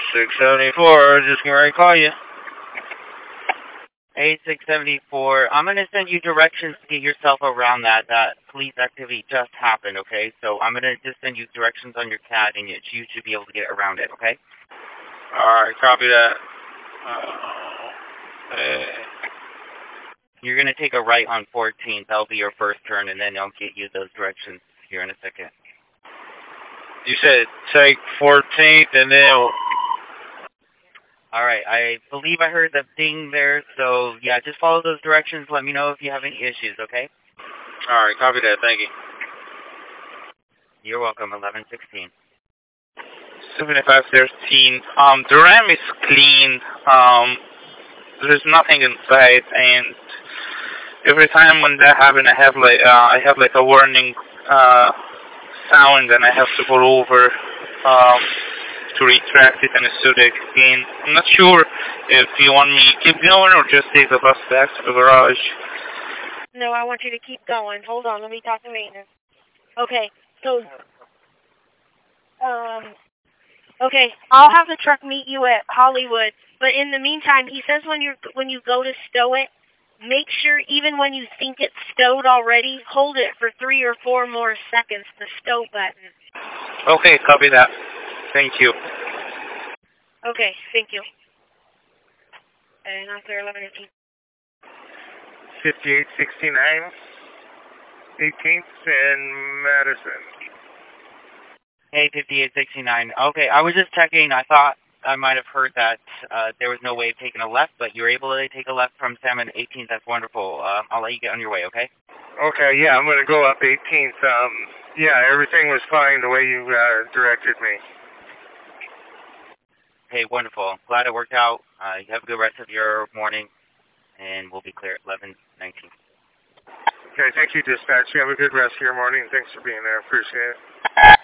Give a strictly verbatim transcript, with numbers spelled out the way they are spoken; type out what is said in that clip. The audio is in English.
six seventy-four, just gonna ready to call you. eighty-six seventy-four, I'm going to send you directions to get yourself around that. That police activity just happened, okay? So I'm going to just send you directions on your C A D, and you, you should be able to get around it, okay? Alright, copy that. Uh, uh, You're going to take a right on fourteenth. That'll be your first turn, and then I'll get you those directions here in a second. You said take fourteenth, and then... All right, I believe I heard the ding there, so yeah, just follow those directions. Let me know if you have any issues, okay? All right, copy that. Thank you. You're welcome, eleven sixteen. seventy-five thirteen. Um, the RAM is clean. Um, there's nothing inside, and every time when that happens, I have like uh, I have like a warning uh, sound, and I have to go over. Um, to retract it and stow it again. I'm not sure if you want me to keep going or just take the bus back to the garage. No, I want you to keep going. Hold on, let me talk to maintenance. Okay, so, um, okay, I'll have the truck meet you at Hollywood, but in the meantime, he says when you when you go to stow it, make sure even when you think it's stowed already, hold it for three or four more seconds, the stow button. Okay, copy that. Thank you. Okay, thank you. And I'm clear eleven eighteen. fifty-eight sixty-nine, eighteenth and Madison. Hey, fifty-eight sixty-nine. Okay, I was just checking. I thought I might have heard that uh, there was no way of taking a left, but you're able to take a left from Salmon eighteenth. That's wonderful. Uh, I'll let you get on your way, okay? Okay, yeah, I'm going to go up eighteenth. Um, yeah, everything was fine the way you uh, directed me. Hey, wonderful. Glad it worked out. Uh, you have a good rest of your morning, and we'll be clear at eleven nineteen. Okay, thank you, dispatch. You have a good rest of your morning. Thanks for being there. Appreciate it.